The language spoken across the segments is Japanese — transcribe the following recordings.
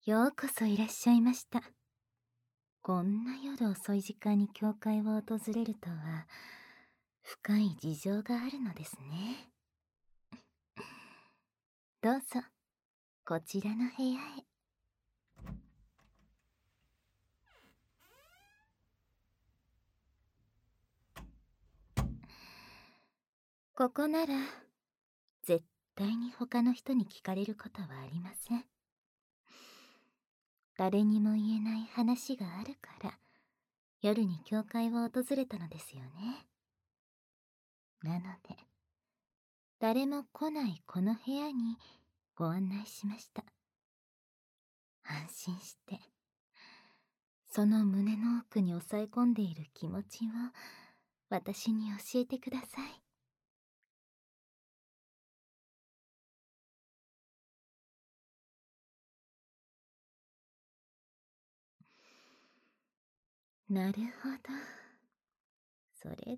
ようこそいらっしゃいました。こんな夜遅い時間に教会を訪れるとは、深い事情があるのですね。どうぞ、こちらの部屋へ。ここなら、絶対に他の人に聞かれることはありません。誰にも言えない話があるから、夜に教会を訪れたのですよね。なので、誰も来ないこの部屋にご案内しました。安心して、その胸の奥に抑え込んでいる気持ちを私に教えてください。なるほど。それで、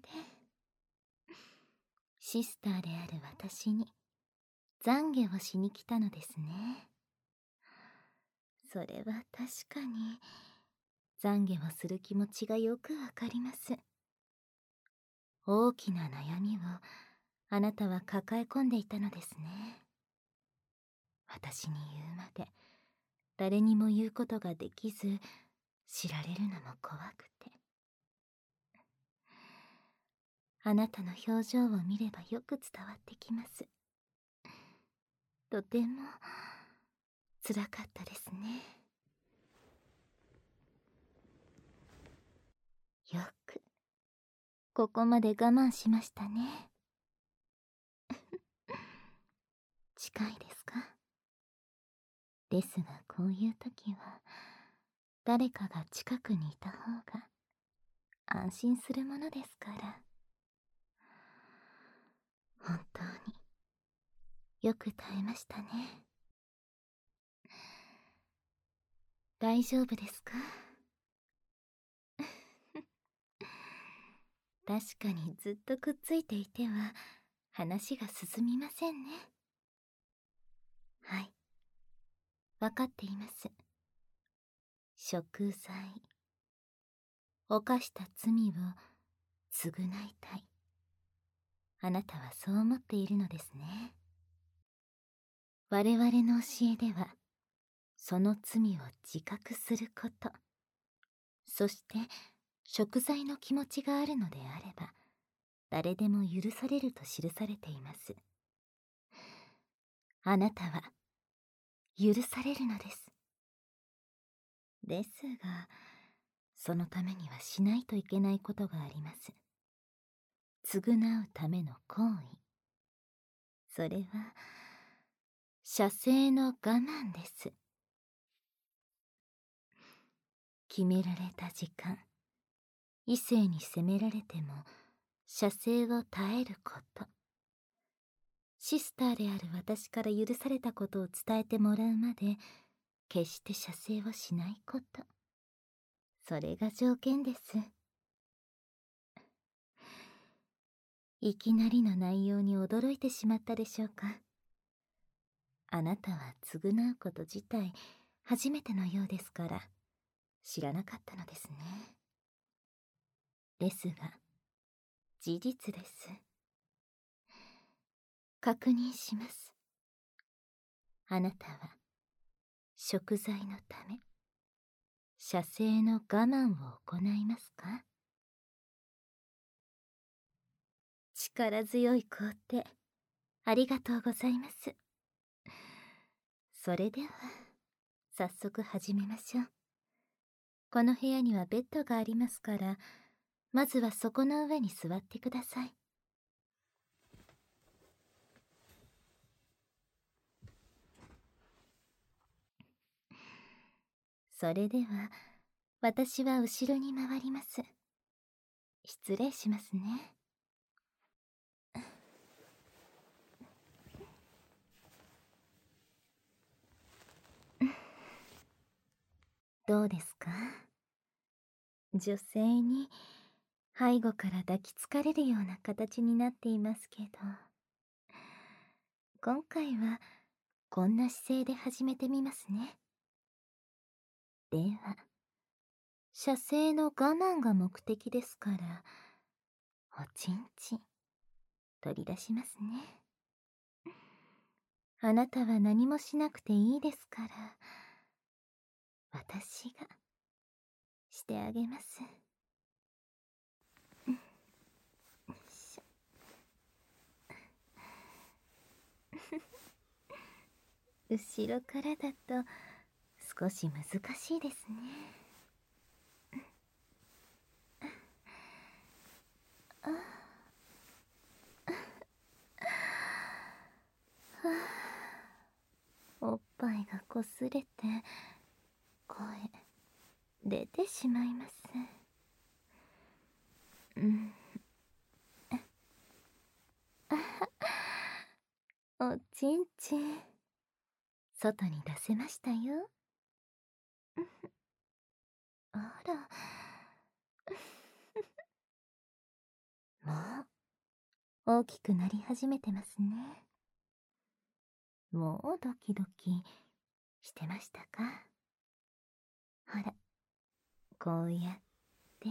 シスターである私に懺悔をしに来たのですね。それは確かに、懺悔をする気持ちがよくわかります。大きな悩みをあなたは抱え込んでいたのですね。私に言うまで誰にも言うことができず、知られるのも怖くて。あなたの表情を見ればよく伝わってきます。とても辛かったですね。よくここまで我慢しましたね。近いですか？ですがこういう時は誰かが近くにいた方が安心するものですから。本当によく耐えましたね。大丈夫ですか？確かにずっとくっついていては話が進みませんね。はい、わかっています。贖罪、犯した罪を償いたい。あなたはそう思っているのですね。我々の教えでは、その罪を自覚すること、そして贖罪の気持ちがあるのであれば、誰でも許されると記されています。あなたは許されるのです。ですが、そのためにはしないといけないことがあります。償うための行為。それは、射精の我慢です。決められた時間、異性に責められても、射精を耐えること。シスターである私から許されたことを伝えてもらうまで、決して射精をしないこと。それが条件です。いきなりの内容に驚いてしまったでしょうか。あなたは償うこと自体初めてのようですから知らなかったのですね。ですが事実です。確認します。あなたは贖罪のため射精の我慢を行いますか？力強い肯定ありがとうございます。それでは早速始めましょう。この部屋にはベッドがありますから、まずはそこの上に座ってください。それでは私は後ろに回ります。失礼しますね。どうですか？女性に背後から抱きつかれるような形になっていますけど、今回はこんな姿勢で始めてみますね。 では、射精の我慢が目的ですから、おちんちん、取り出しますね。あなたは何もしなくていいですから、私がしてあげます。後ろからだと少し難しいですね。おっぱいがこすれて声出てしまいます。おちんちん外に出せましたよ。あらもう大きくなり始めてますね。もうドキドキしてましたか？ほら、こうやって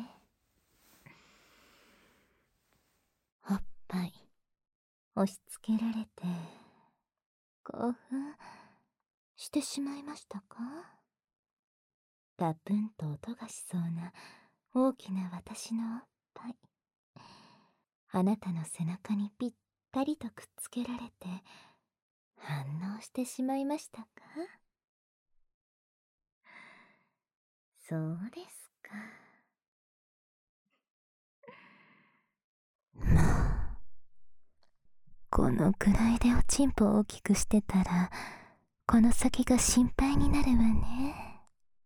おっぱい押し付けられて興奮してしまいましたか？ガプンと音がしそうな大きな私のおっぱい、あなたの背中にぴったりとくっつけられて反応してしまいましたか？そうですか。もうこのくらいでおちんぽを大きくしてたらこの先が心配になるわね。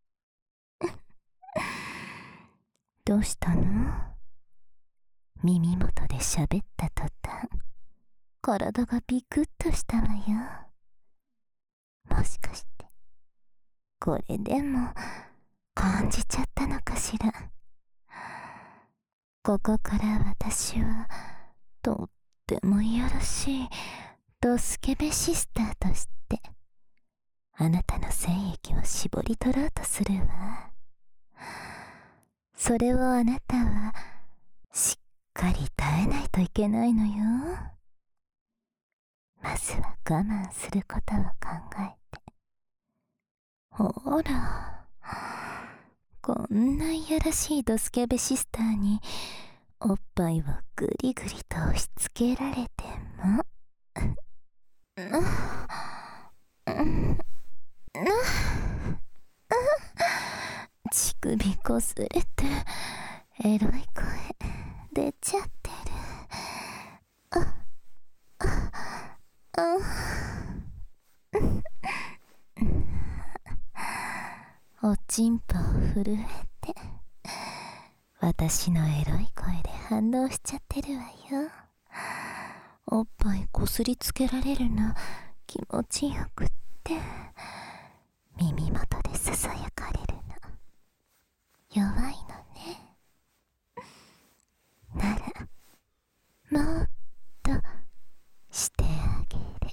どうしたの？耳元で喋った途端体がビクッとしたわよ。もしかしてこれでも感じちゃったのかしら。ここから私はとってもいやらしいドスケベシスターとしてあなたの精液を絞り取ろうとするわ。それをあなたはしっかり耐えないといけないのよ。まずは我慢することを考えて。ほら、こんないやらしいドスケベシスターにおっぱいをぐりぐりと押し付けられても乳首こすれてエロい声出ちゃってる。おちんぽを震えて私のエロい声で反応しちゃってるわよ。おっぱいこすりつけられるの気持ちよくって耳元でささやかれるの弱いのね。ならもっとしてあげる。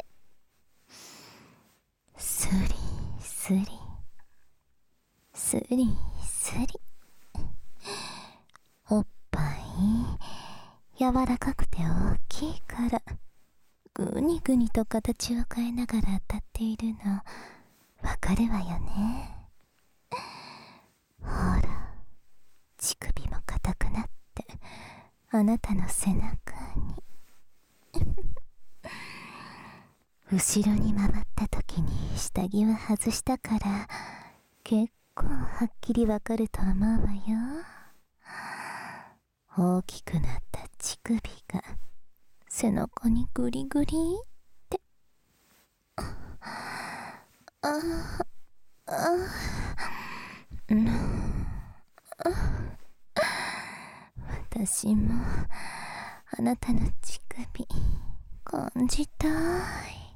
スリスリスリスリ。おっぱい柔らかくて大きいからぐにぐにと形を変えながら当たっているのわかるわよね。ほら、乳首も硬くなってあなたの背中に後ろに回った時に下着は外したから結構はっきりわかると思うわよ。大きくなった乳首が背中にグリグリって私もあなたの乳首感じたい。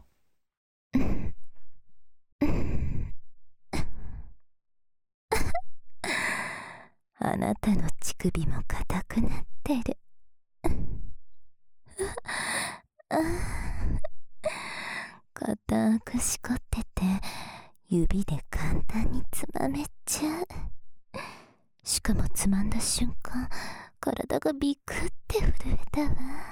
あなたの乳首も硬くなってる。硬くしこってて指で簡単につまめちゃう。しかもつまんだ瞬間、体がビクって震えたわ。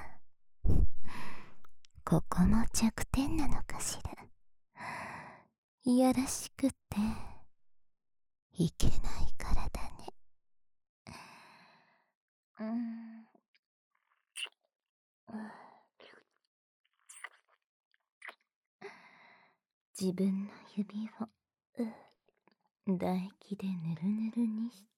ここも弱点なのかしら。いやらしくていけないからだね。自分の指を唾液でぬるぬるにして、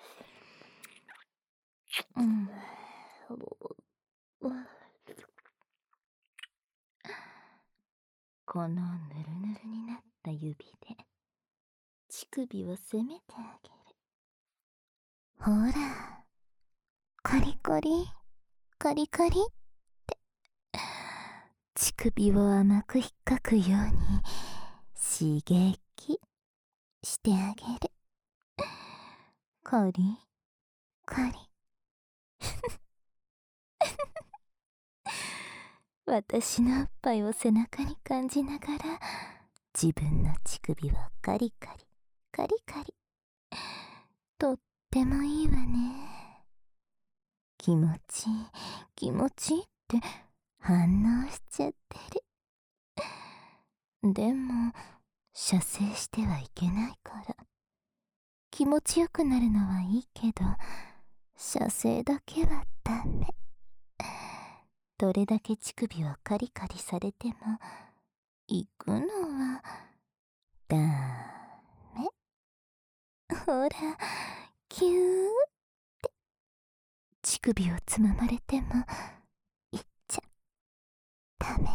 このぬるぬるになった指で乳首を攻めてあげる。ほら、カリカリカリカリって乳首を甘く引っかくように刺激してあげる。カリカリ私のおっぱいを背中に感じながら自分の乳首をカリカリカリカリ。とってもいいわね。気持ちいい気持ちいいって反応しちゃってる。でも射精してはいけないから気持ちよくなるのはいいけど射精だけはダメ。どれだけ乳首をカリカリされても行くのはダメ。ほらキューって乳首をつままれても行っちゃダメよ。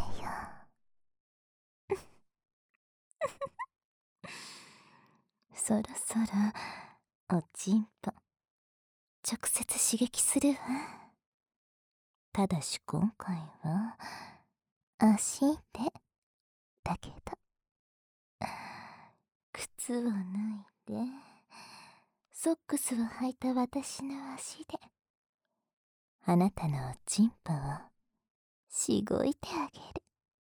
そろそろおちんぽ直接刺激するわ。ただし今回は足でだけど、靴を脱いでソックスを履いた私の足であなたのおちんぽをしごいてあげる。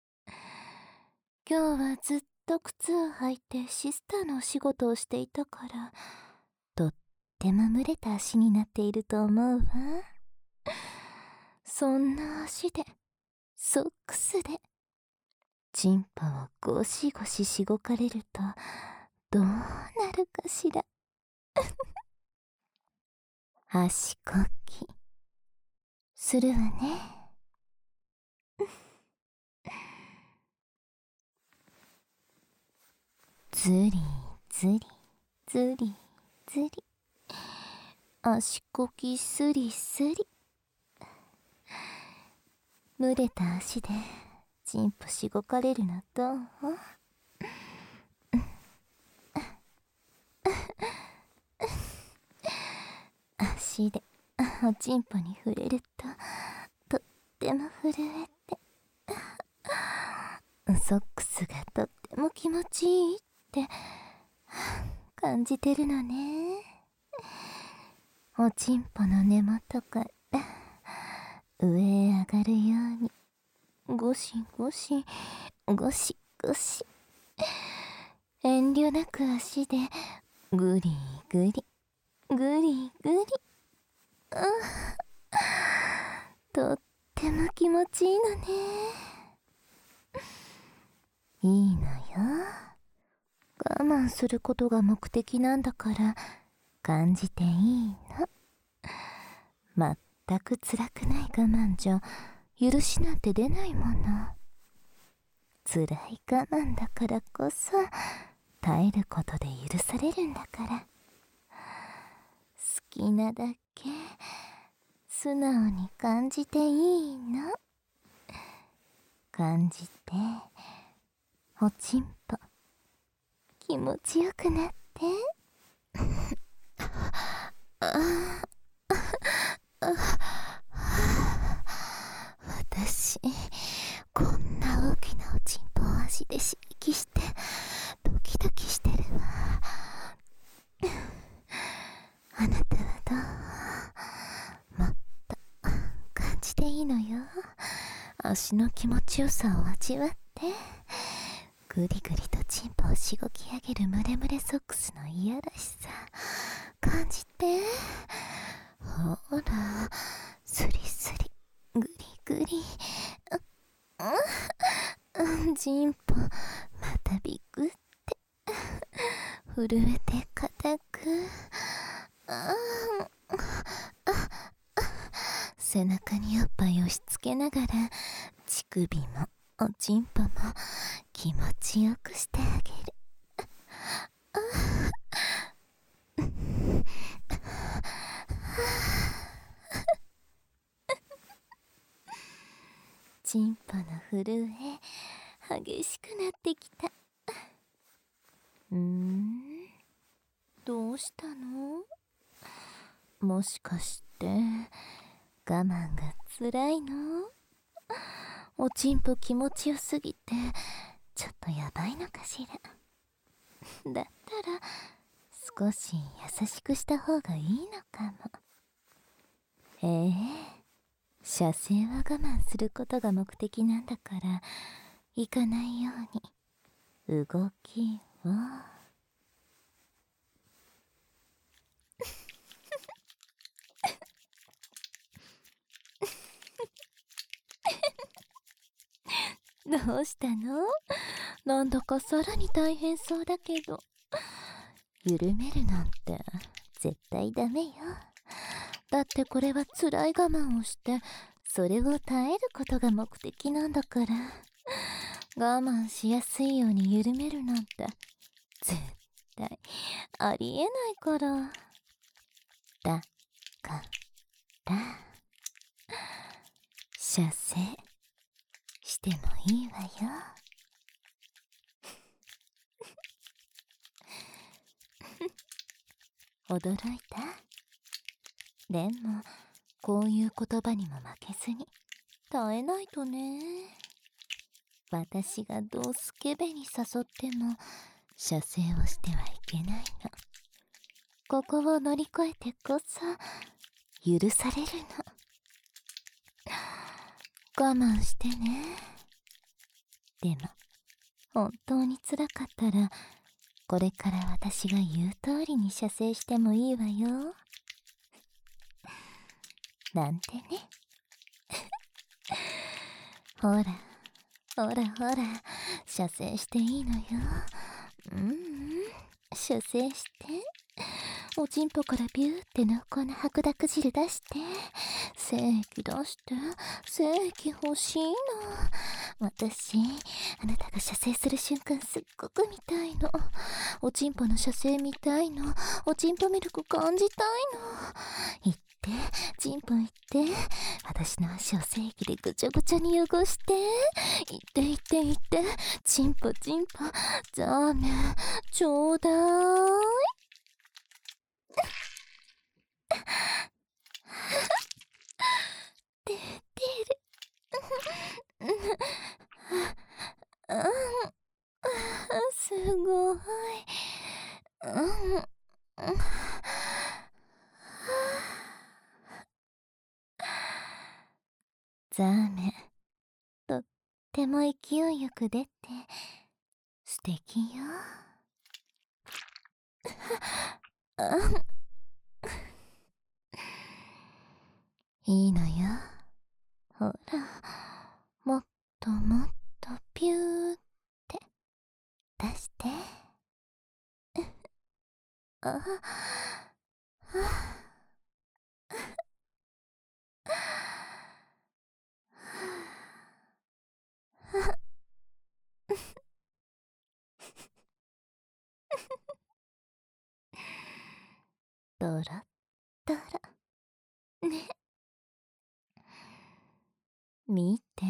今日はずっと靴を履いてシスターのお仕事をしていたからとっても蒸れた足になっていると思うわ。そんな足でソックスでチンポをゴシゴシしごかれるとどうなるかしら。足こきするわね。ずりずりずりずり足こきすりすり。蒸れた足でチンポしごかれるのどう？足でおちんぽに触れるととっても震えてソックスがとっても気持ちいいって感じてるのね。おちんぽの根元から上へ上がるようにゴシゴシゴシゴシ遠慮なく足でグリグリグリグリ。とっても気持ちいいのね。いいのよ。我慢することが目的なんだから感じていいの。全く辛くない我慢じゃ許しなんて出ないもの。辛い我慢だからこそ耐えることで許されるんだから。好きなだけ素直に感じていいの。感じておちんぽ気持ちよくなって。私こんな大きなおちんぽを足で刺激してドキドキしてるわ。あなたはどう？もっと感じていいのよ。足の気持ちよさを味わってぐりぐりとチンポをしごき上げるムレムレソックスのいやらしさ感じて。ほら、スリスリグリグリ。チンポまたビクって震えて硬く。背中におっぱい押し付けながら乳首もおちんぽも気持ちよくしてあげる。チンポの震え激しくなってきた。どうしたの？もしかして我慢が辛いの？おちんぽ気持ちよすぎてちょっとやばいのかしら。だったら少し優しくした方がいいのかも。射精は我慢することが目的なんだから行かないように動きを。どうしたの？なんだかさらに大変そうだけど。緩めるなんて絶対ダメよ。だってこれは辛い我慢をしてそれを耐えることが目的なんだから。我慢しやすいように緩めるなんて絶対ありえないから。だから射精してもいいわよ。驚いた？でもこういう言葉にも負けずに耐えないとね。私がどうスケベに誘っても射精をしてはいけないの。ここを乗り越えてこそ許されるの。我慢してね。でも本当に辛かったらこれから私が言う通りに射精してもいいわよ。なんてね。ほらほらほら、射精していいのよ。射精して。おちんぽからビューって濃厚な白濁汁出して。精液出して。精液欲しいの。私、あなたが射精する瞬間すっごく見たいの。おちんぽの射精見たいの。おちんぽミルク感じたいの。行って、ちんぽ行って。私の足を精液でぐちゃぐちゃに汚して。行って行って行って。ちんぽちんぽ、ザーメン、ちょうだーい。出てる。すごい。ザーメン、とっても勢いよく出て素敵よ。いいのよ。ほら、もっともっとピューって出して。あドロッドロね。見て、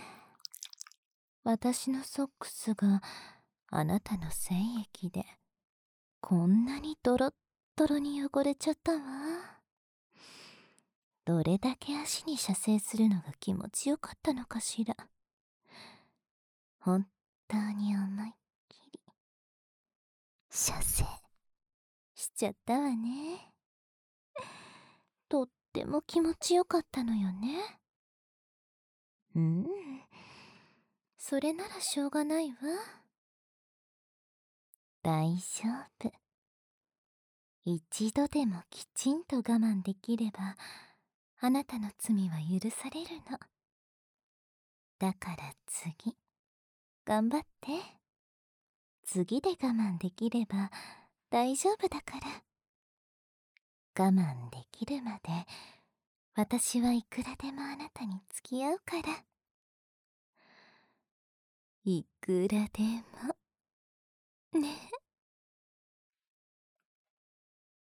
私のソックスがあなたの精液でこんなにドロッドロに汚れちゃったわ。どれだけ足に射精するのが気持ちよかったのかしら。本当に思いっきり射精しちゃったわね。とっても気持ちよかったのよね。それならしょうがないわ。 大丈夫。一度でもきちんと我慢できれば、あなたの罪は許されるの。だから次、頑張って。次で我慢できれば大丈夫だから。我慢できるまで、私はいくらでもあなたに付き合うから。いくらでも。ね。